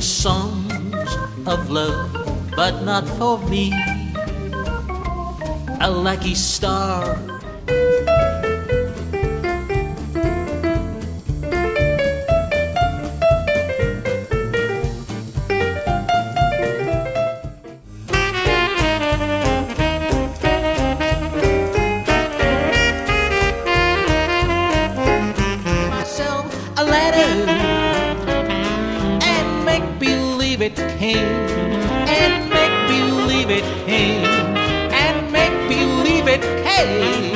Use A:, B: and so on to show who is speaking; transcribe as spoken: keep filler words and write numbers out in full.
A: songs of love, but not for me. A lucky star. Myself a letter and make believe it came, and make believe it came, and make believe it came.